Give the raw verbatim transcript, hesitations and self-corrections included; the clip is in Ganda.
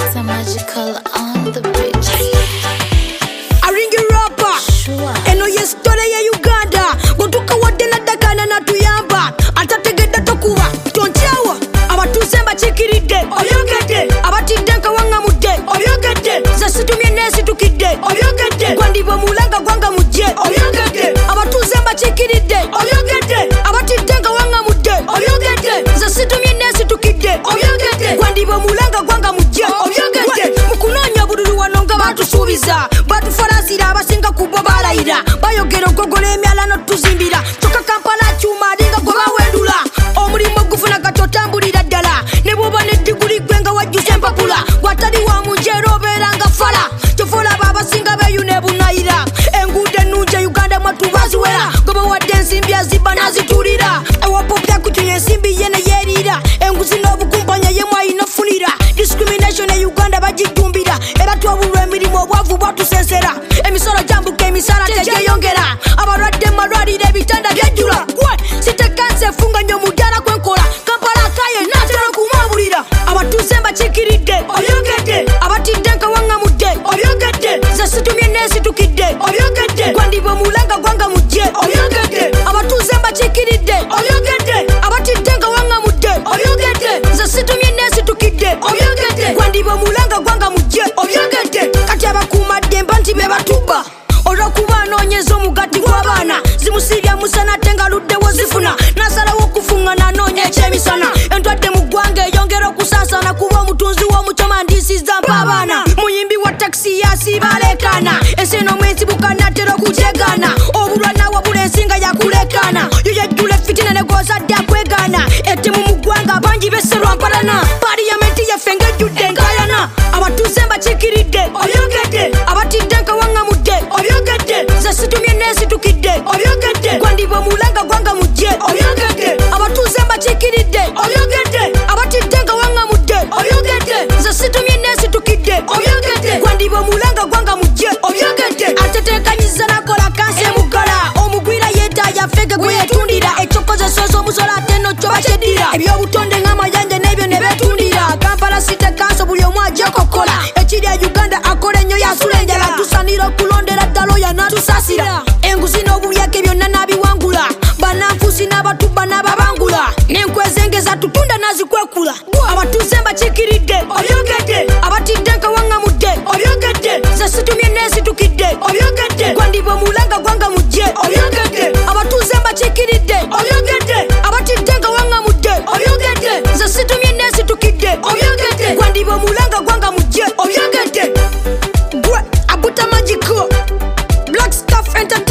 Mister Magical on the bridge. I ring you rapper. Sure. Eno yes story ya Uganda. Gotuka wade na dakana na tuyamba. Atategeda tokuwa. Tonchawa. Abatusemba chikiride. Oyogede. Abatidenka wanga mude. Oyogede. Zasitumye nesi tukide. Oyogede. Kwandibo mulanga kwanga muje. Oyogede. Abatusemba chikiride. Oyogede. Abatidenka wanga mude. Oyogede. Zasitumye nesi tukide. Oyogede. Kwandibo mulanga kwanga muje. Oyogede. Mukunonya buduru wanonga batusubiza. Batufarasira abasinga kubwa balayira. Bayogera okogole emyala no tuzimbira. Toka Kampala chuma linga gwa bawendula. Omulimo gufuna katotambulira ddala. Ne bwoba ne diguli gwenga wajjuse empapula. Watali wa mujero obeeranga fala. Tofola babasinga beyu ne bunayira. Enguudo ennungi Uganda mwatu baziwera. Goba wadde ensimbi aziba nazitulira. Ewapopya kutunya ensimbi ye ne yeerira. Enguzi n'obukumpanya ye mwayina ofunira. Discrimination e Uganda bagitumbira. Era twabulwa emirimu obwavu bwatusensera. Emisolo gyambuka emisala tegyeyongera. Abalwadde malwaliro ebitanda byejjula. Gwe sitekanse efunga nnyo muddala kwenkola. Kampala akaye naatera okumwabulira. Abatuuze mbakiikiridde. Oyogedde. Abatidde nkawaŋŋamudde. Oyogedde. Nze situmye neesitukidde. Oyogedde. Gwandiba omulanga gwanga mujje. Oyogedde. Abatuuze mbakiikiridde. Oyogedde. Abatidde nkawaŋŋamudde. Oyogedde. Nze situmye neesitukidde. Oyogedde. Gwandiba omulanga gwanga mujje. Oyogedde. Kati abakuumaddemba nti be batuba. Olw'okuba anoonyeza omugati gw'abaana. Zimusibya musana ate nga luddewo zifuna. Nasalawo okufunga n'anoonya ekyemisana. Entwadde mu ggwanga eyongera okusaasana kuba omutunzi w'omucoma ndiisizza mpa abaana. Muyimbi wa takisi yasibalekana. Ensi eno mwensibuka natera okujegaana. Obulwa nawabula ensinga yakulekana. Yo yajjula effitina ne gw'ozadde akwegaana. Ettimu mu ggwanga bangi besserwa mpalana. Paliyamenti yaffe ng'ejjudde enkayana. Abatuuze mbakiikiridde. Oyogedde. Abatidde nkawaŋŋamudde. Oyogedde. Nze situmye neesitukidde. Oyogedde. Gwandiba omulanga gwanga mujje. Oyogedde. Abatuuze mbakiikiridde. Oyogedde. Abatidde nkawaŋŋamudde. Oyogedde. Nze situmye neesitukidde. Oyogedde. Gwandiba omulanga gwanga mujje. Oyogedde. Ateteekanyiza nakola kansi emuggala. Omugwira yeetaaja ffege gwe yeetundira. Ekyokozesa ez'omusola ate nno kyo bakyeddira. Ebyobutonde ng'amayanja n'ebyo ne beetundira. Kampala City Council buli omu ajja kokkola. Ekiri e Uganda akola ennyo yasula enjala. Tusanira okulondera ddala oyo anaatusaasira. Enguzi n'obulyake byonna n'abiwangula. Bannanfuusi n'abatuba n'ababangula. N'enkwezengeza tutunda n'azikwekula. Abatuuze mbakiikiridde. Oyogedde. Abatidde nkawaŋŋamudde. Oyogedde. Nze situmye neesitukidde. Oyogedde. Gwandiba omulanga gwanga mujje. Oyogedde. Abatuuze mbakiikiridde. Oyogedde. Abatidde nkawaŋŋamudde. Oyogedde. Nze situmye neesitukidde. Oyogedde. Gwandiba omulanga gwanga mujje. Oyogedde. Gwe Abuta Magical Black Stuff Entertainment.